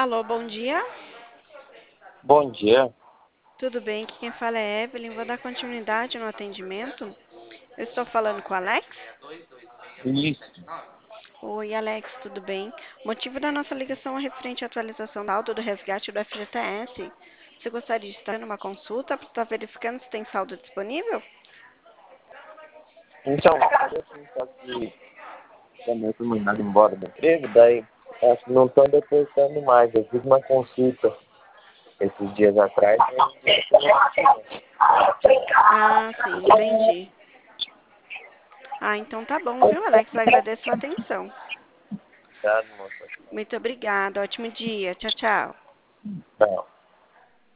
Alô, bom dia. Bom dia. Tudo bem? Aqui quem fala é Evelyn. Vou dar continuidade no atendimento. Eu estou falando com o Alex? Isso. Oi, Alex, tudo bem? O motivo da nossa ligação é referente à atualização do saldo do resgate do FGTS. Você gostaria de estar numa consulta para estar verificando se tem saldo disponível? Então, eu assim, só que também fui mandado embora do emprego, daí acho que não estão depositando mais. Eu fiz uma consulta esses dias atrás Ah, sim, entendi. Ah, então tá bom, viu, Alex? Eu agradeço a atenção. e moça. Muito obrigada. Ótimo dia. Tchau, tchau. Não.